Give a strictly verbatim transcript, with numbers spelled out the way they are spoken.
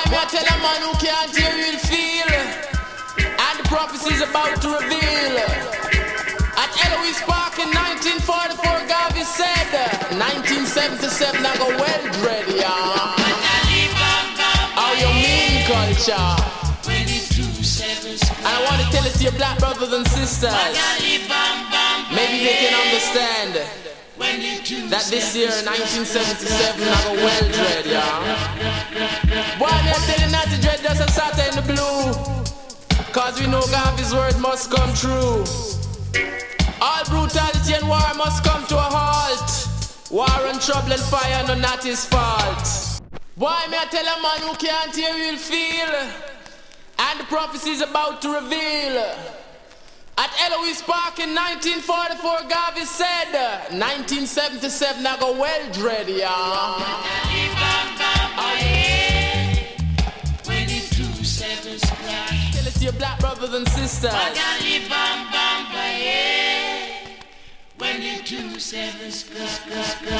me I tell a man who can't hear will feel, and the prophecy's about to reveal. At Eloise Park in nineteen forty-four, Garvey said, nineteen seventy-seven I go well dread, yeah. How you mean culture? And I want to tell it to your black brothers and sisters. Maybe they can understand that this year, nineteen seventy-seven, I go well dread, yeah. Boy, I'm telling that the dread doesn't start in the blue, cause we know Garvey's word must come true. All brutality and war must come to a halt. War and trouble and fire, no, not his fault. Boy, me I tell a man who can't hear will feel, and the prophecy's about to reveal. At Eloise Park in nineteen forty-four, Garvey said, nineteen seventy-seven, I go well dread, yeah. Tell it to your black brothers and sisters. When you two sevens,